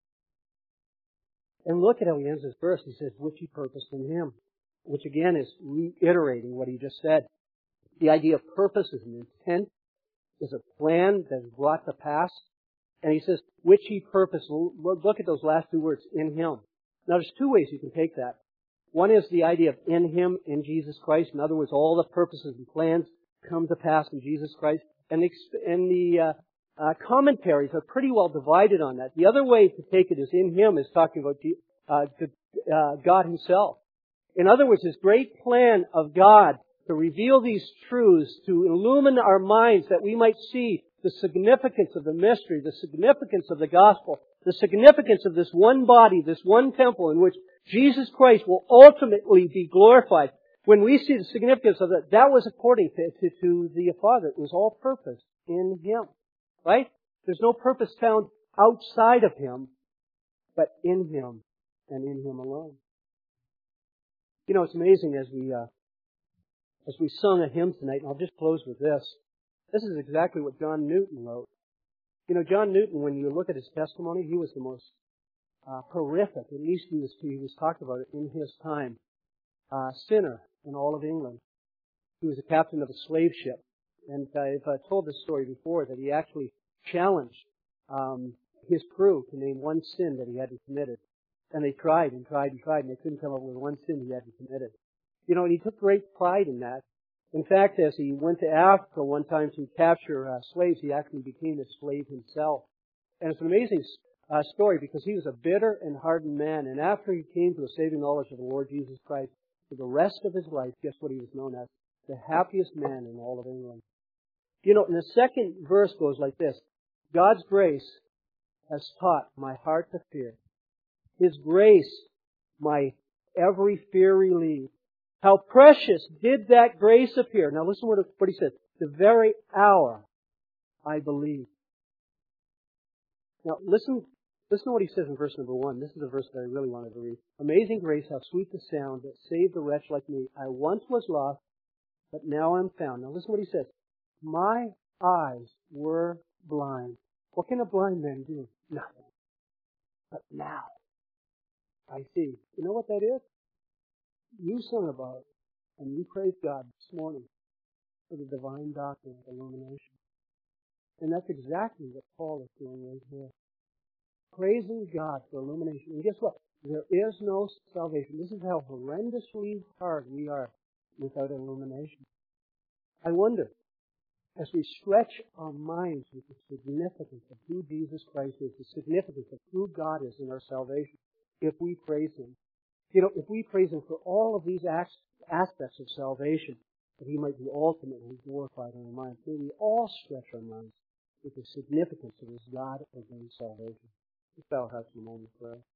And look at how He ends this verse. He says, which He purposed in Him. Which again is reiterating what He just said. The idea of purpose is an intent, is a plan that is brought to pass. And He says, which He purposed. Look at those last two words, in Him. Now there's two ways you can take that. One is the idea of in Him, in Jesus Christ. In other words, all the purposes and plans come to pass in Jesus Christ. And the, and the uh, uh, commentaries are pretty well divided on that. The other way to take it is in Him is talking about uh, to, uh, God Himself. In other words, this great plan of God to reveal these truths, to illumine our minds that we might see the significance of the mystery, the significance of the gospel, the significance of this one body, this one temple in which Jesus Christ will ultimately be glorified. When we see the significance of that, that was according to, to, to the Father. It was all purpose in Him. Right? There's no purpose found outside of Him, but in Him and in Him alone. You know, it's amazing as we, uh, as we sung a hymn tonight, and I'll just close with this. This is exactly what John Newton wrote. You know, John Newton, when you look at his testimony, he was the most uh, horrific, at least he was, he was talked about it in his time, uh, sinner in all of England. He was a captain of a slave ship. And I've uh, told this story before, that he actually challenged um, his crew to name one sin that he hadn't committed. And they tried and tried and tried, and they couldn't come up with one sin he hadn't committed. You know, and he took great pride in that. In fact, as he went to Africa one time to capture uh, slaves, he actually became a slave himself. And it's an amazing uh, story because he was a bitter and hardened man. And after he came to a saving knowledge of the Lord Jesus Christ, for the rest of his life, guess what he was known as? The happiest man in all of England. You know, and the second verse goes like this. God's grace has taught my heart to fear. His grace, my every fear relieved. How precious did that grace appear. Now listen what, what he says. The very hour I believe. Now listen, listen to what he says in verse number one. This is a verse that I really wanted to read. Amazing grace, how sweet the sound that saved a wretch like me. I once was lost, but now I'm found. Now listen what he says. My eyes were blind. What can a blind man do? Nothing. But now I see. You know what that is? You sung about it, and you praised God this morning for the divine doctrine of illumination. And that's exactly what Paul is doing right here. Praising God for illumination. And guess what? There is no salvation. This is how horrendously hard we are without illumination. I wonder, as we stretch our minds with the significance of who Jesus Christ is, the significance of who God is in our salvation, if we praise Him. You know, if we praise Him for all of these aspects of salvation, that He might be ultimately glorified in our minds, may we all stretch our minds with the significance of His God-ordained salvation. Let's bow our hearts in a moment of prayer.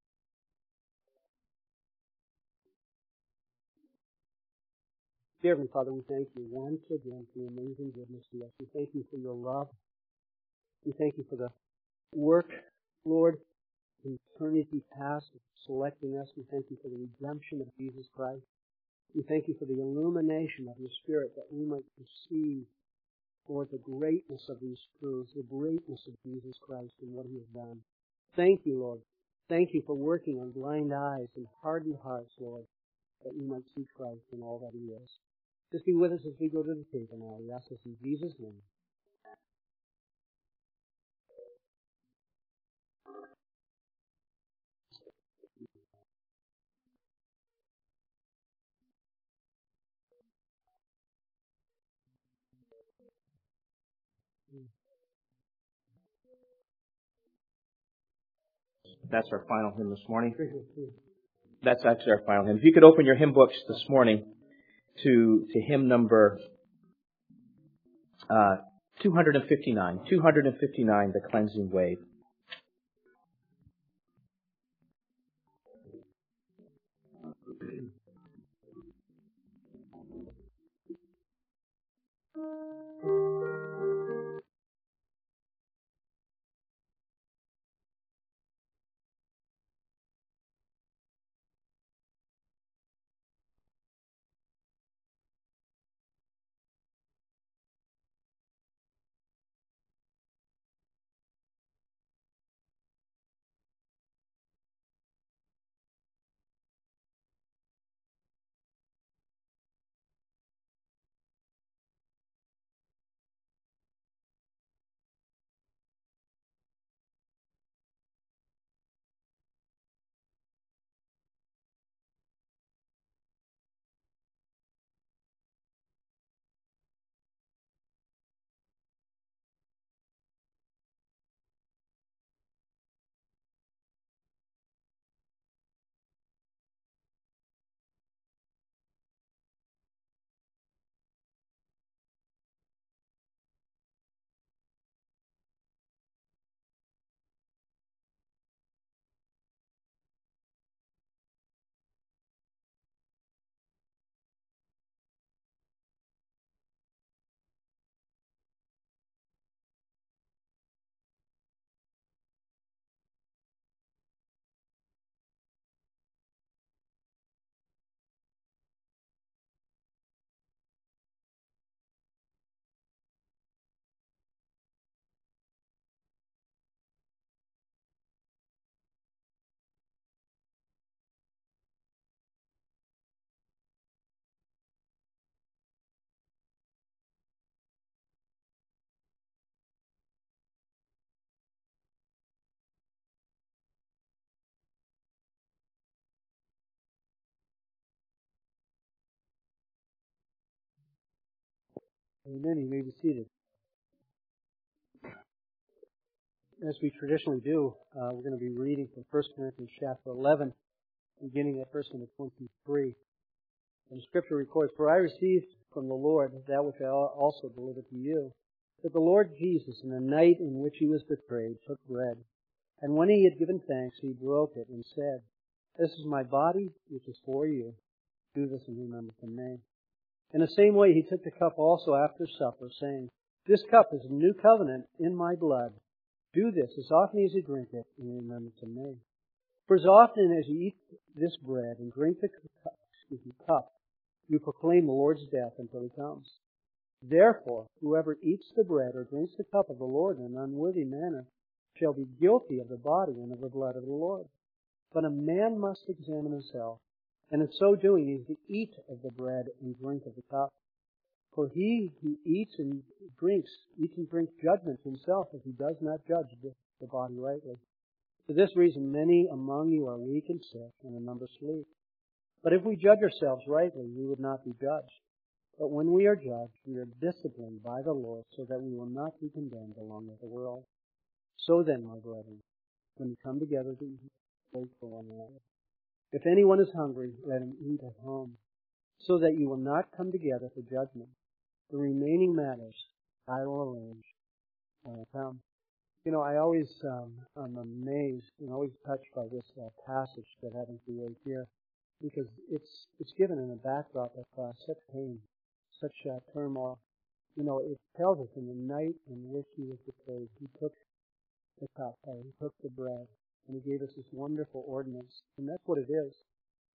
Dear Heavenly Father, we thank You once again for Your amazing goodness to us. We thank You for Your love. We thank You for the work, Lord, in eternity past of selecting us. We thank You for the redemption of Jesus Christ. We thank you for the illumination of your Spirit that we might perceive, Lord, the greatness of these truths, the greatness of Jesus Christ and what He has done. Thank you, Lord. Thank you for working on blind eyes and hardened hearts, Lord, that we might see Christ in all that He is. Just be with us as we go to the table now. We ask this in Jesus' name. That's our final hymn this morning. That's actually our final hymn. If you could open your hymn books this morning to, to hymn number uh, two fifty-nine. two fifty-nine, The Cleansing Wave. Amen. You may be seated. As we traditionally do, uh, we're going to be reading from First Corinthians chapter eleven, beginning at verse number twenty-three. And the Scripture records, "For I received from the Lord that which I also delivered to you, that the Lord Jesus, in the night in which He was betrayed, took bread. And when He had given thanks, He broke it and said, 'This is my body, which is for you. Do this in remembrance of me.' In the same way, He took the cup also after supper, saying, 'This cup is a new covenant in my blood. Do this as often as you drink it in remembrance of me. For as often as you eat this bread and drink the cup, excuse me, cup, you proclaim the Lord's death until He comes. Therefore, whoever eats the bread or drinks the cup of the Lord in an unworthy manner shall be guilty of the body and of the blood of the Lord. But a man must examine himself, and in so doing he is to eat of the bread and drink of the cup. For he who eats and drinks, eats and drinks judgment to himself if he does not judge the, the body rightly. For this reason many among you are weak and sick, and a number sleep. But if we judge ourselves rightly, we would not be judged. But when we are judged, we are disciplined by the Lord, so that we will not be condemned along with the world. So then, my brethren, when you come together to eat, pray for one another. If anyone is hungry, let him eat at home, so that you will not come together for judgment. The remaining matters I will arrange when I come." You know, I always, um, I'm amazed and always touched by this uh, passage that happens to be right here, because it's it's given in a backdrop of uh, such pain, such uh, turmoil. You know, it tells us in the night in which He was betrayed, He took the cup, or He took the bread, and He gave us this wonderful ordinance, and that's what it is.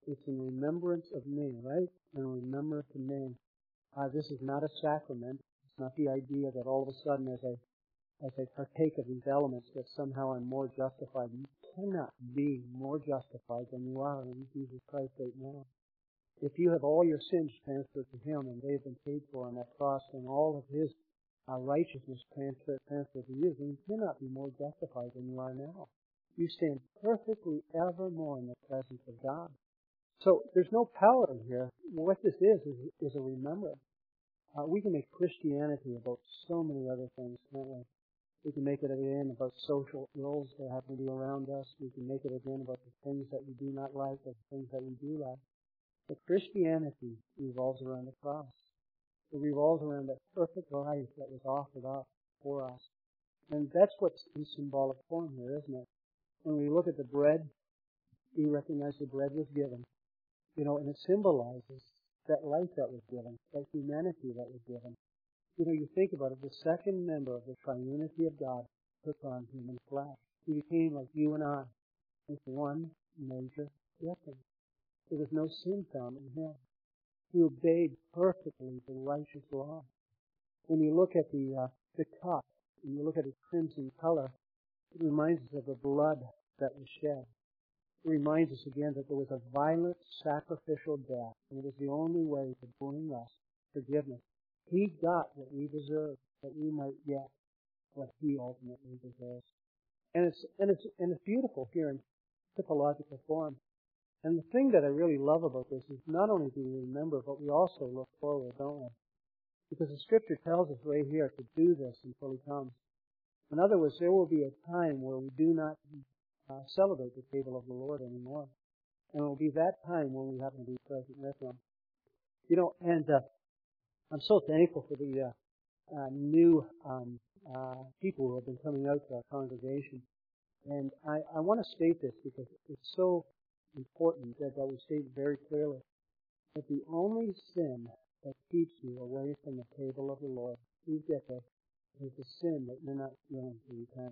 It's in remembrance of me, right? In remembrance of me. Uh, this is not a sacrament. It's not the idea that all of a sudden as I, as I partake of these elements that somehow I'm more justified. You cannot be more justified than you are in Jesus Christ right now. If you have all your sins transferred to Him and they've been paid for on that cross and all of His uh, righteousness transferred, transferred to you, then you cannot be more justified than you are now. You stand perfectly evermore in the presence of God. So there's no power in here. What this is, is, is a remembrance. Uh, we can make Christianity about so many other things, can't we? We can make it again about social ills that happen to be around us. We can make it again about the things that we do not like or the things that we do like. But Christianity revolves around the cross. It revolves around that perfect life that was offered up for us. And that's what's in symbolic form here, isn't it? When we look at the bread, we recognize the bread was given. You know, and it symbolizes that life that was given, that humanity that was given. You know, you think about it, the second member of the triunity of God took on human flesh. He became like you and I, with one major difference. There was no sin found in Him. He obeyed perfectly the righteous law. When you look at the uh, the cup, and you look at its crimson color, it reminds us of the blood that was shed. It reminds us again that there was a violent sacrificial death, and it was the only way to bring us forgiveness. He got what we deserved, that we might get what He ultimately deserves. And it's and it's and it's beautiful here in typological form. And the thing that I really love about this is not only do we remember, but we also look forward, don't we? Because the Scripture tells us right here to do this until He comes. In other words, there will be a time where we do not uh, celebrate the table of the Lord anymore. And it will be that time when we happen to be present with Him. You know, and uh, I'm so thankful for the uh, uh, new um, uh, people who have been coming out to our congregation. And I, I want to state this because it's so important that, that we state very clearly that the only sin that keeps you away from the table of the Lord, please get this, is the sin that you're not willing to repent.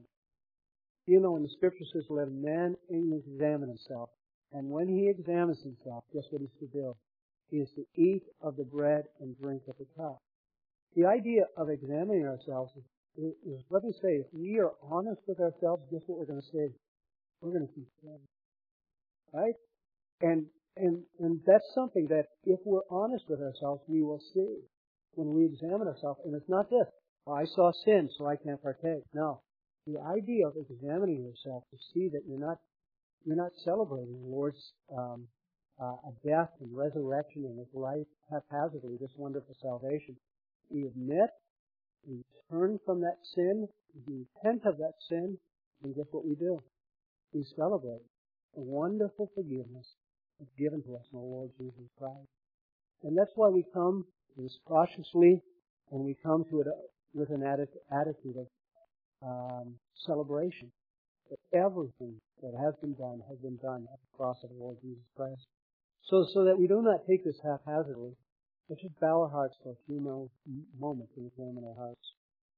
You know, when the Scripture says, let a man examine himself, and when he examines himself, guess what he's to do? He is to eat of the bread and drink of the cup. The idea of examining ourselves is, is, is let me say, if we are honest with ourselves, guess what we're going to say? We're going to keep sin. Right? And, and, and that's something that if we're honest with ourselves, we will see when we examine ourselves. And it's not this, oh, I saw sin, so I can't partake. No. The idea of examining yourself to see that you're not, you're not celebrating the Lord's, um, uh, death and resurrection and His life haphazardly, this wonderful salvation. We admit, we turn from that sin, we repent of that sin, and guess what we do? We celebrate the wonderful forgiveness that's given to us in the Lord Jesus Christ. And that's why we come this cautiously, and we come to it with an attitude of um, celebration. That everything that has been done has been done at the cross of the Lord Jesus Christ. So, so that we do not take this haphazardly, let's just bow our hearts for a few moments and examine our hearts.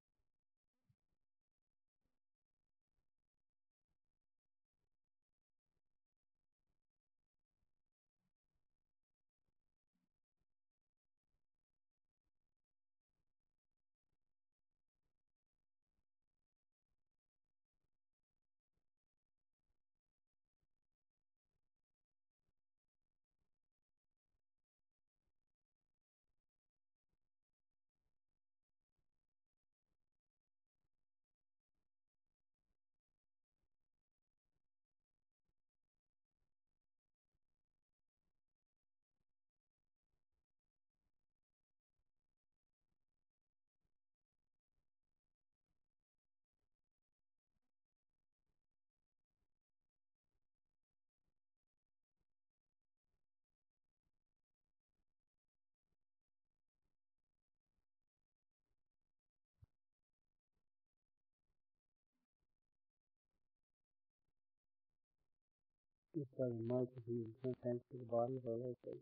Let's start in Mark as we return thanks to the body of our Lord Jesus.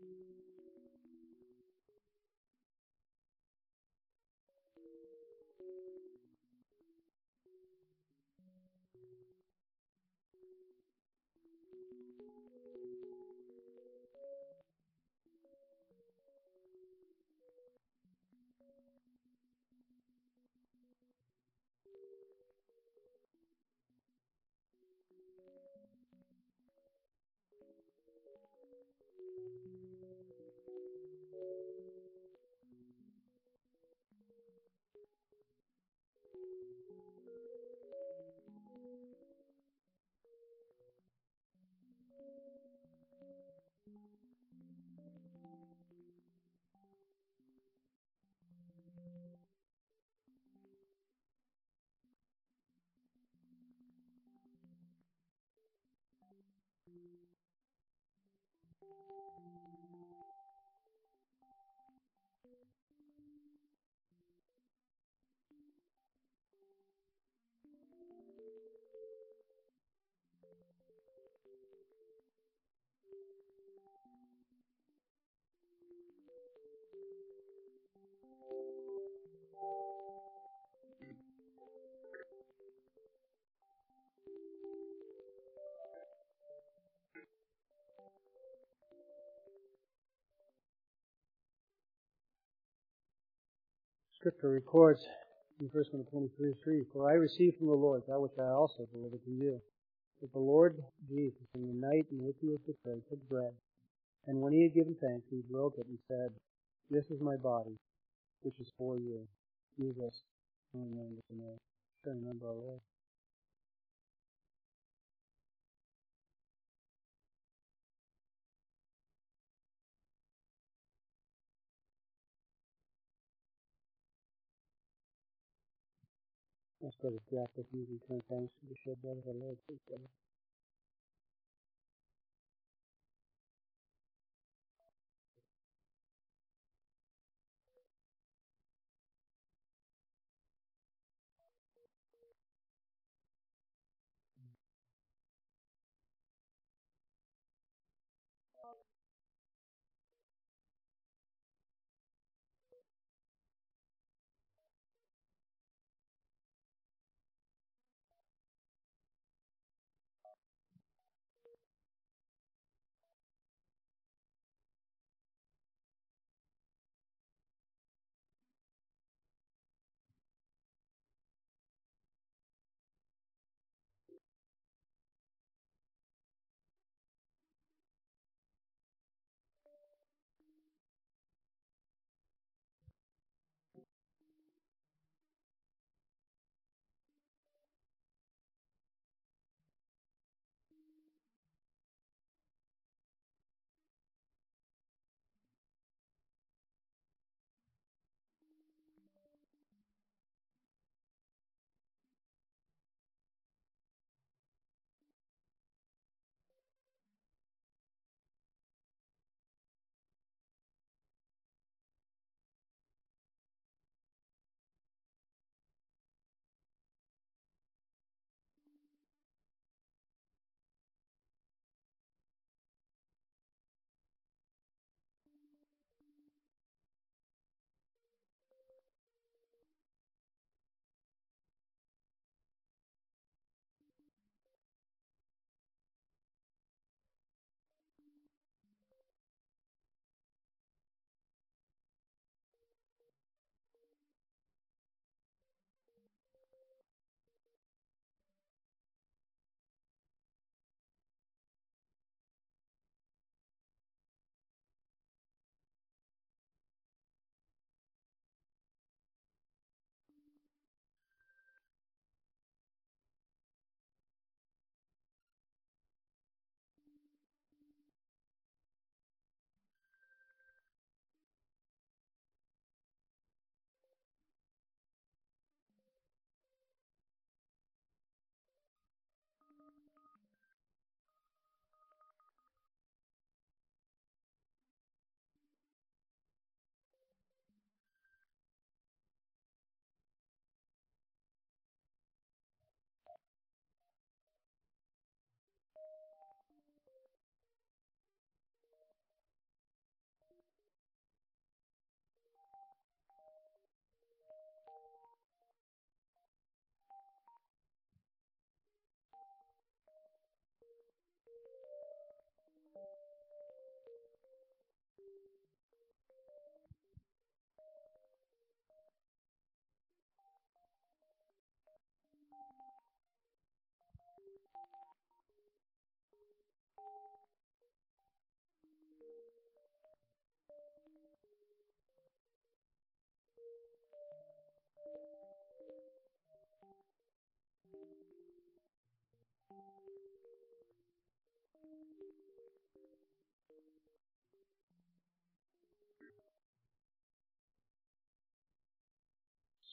Scripture records in verse number twenty-three, three, "For I received from the Lord that which I also delivered to you, that the Lord Jesus, in the night in which he was betrayed, took bread, and when he had given thanks, he broke it and said, This is my body, which is for you. Do this in remembrance of me." Turn and remember our Lord. Let's go to chapter three and turn thanks to the shed blood of our Lord. Please, brother.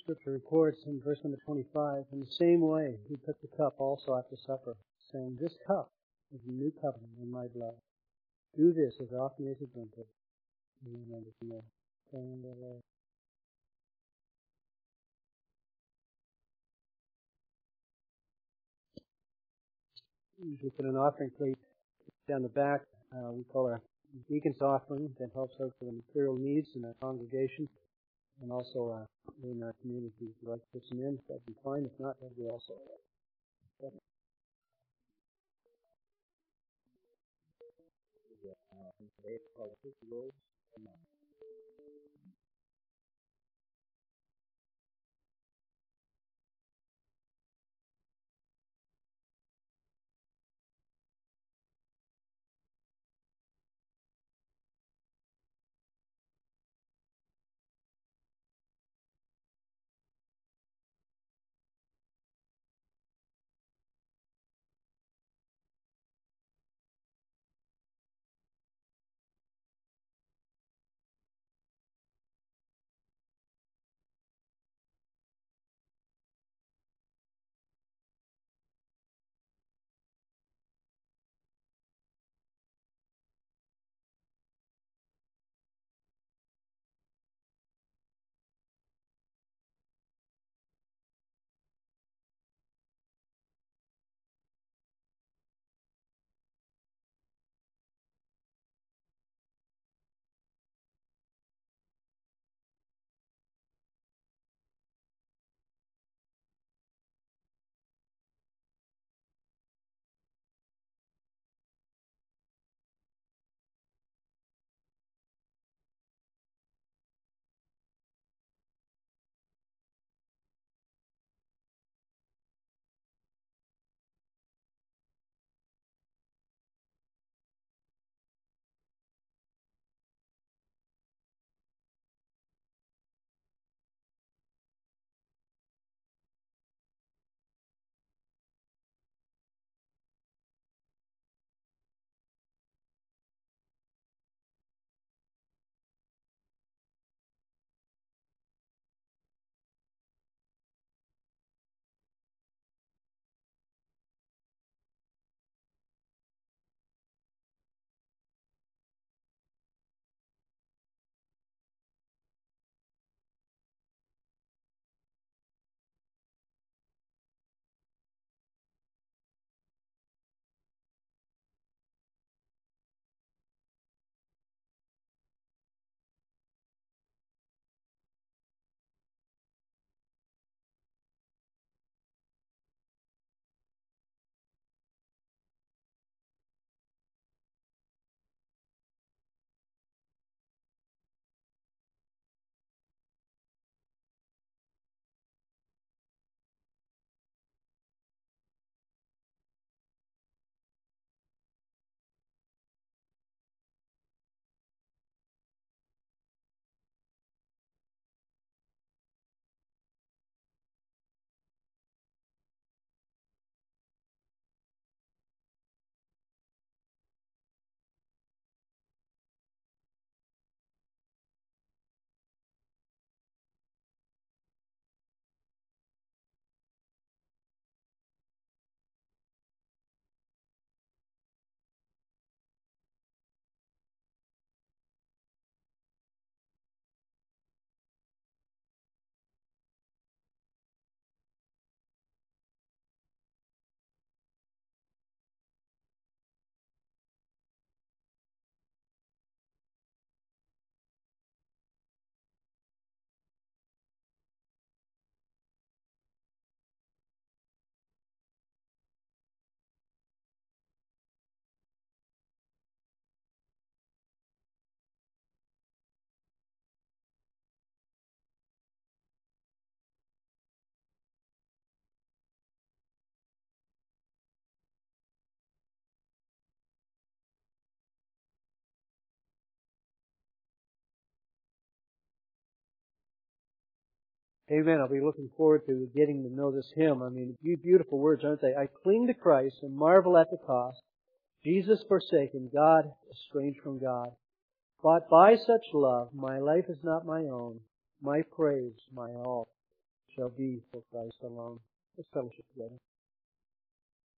Scripture records in verse number twenty-five, in the same way he took the cup also after supper, saying, This cup is the new covenant in my blood. Do this as often as you drink it, in remembrance of me. Praying the Lord. Usually put an offering plate down the back. Uh, we call our deacon's offering that helps out for the material needs in our congregation and also uh, in our community. If you'd like to put some in, that'd be fine. If not, that'd be also all right. Amen. I'll be looking forward to getting to know this hymn. I mean, beautiful words, aren't they? I cling to Christ and marvel at the cost. Jesus forsaken, God estranged from God. But by such love, my life is not my own, my praise, my all. shall be for Christ alone. Let's fellowship together.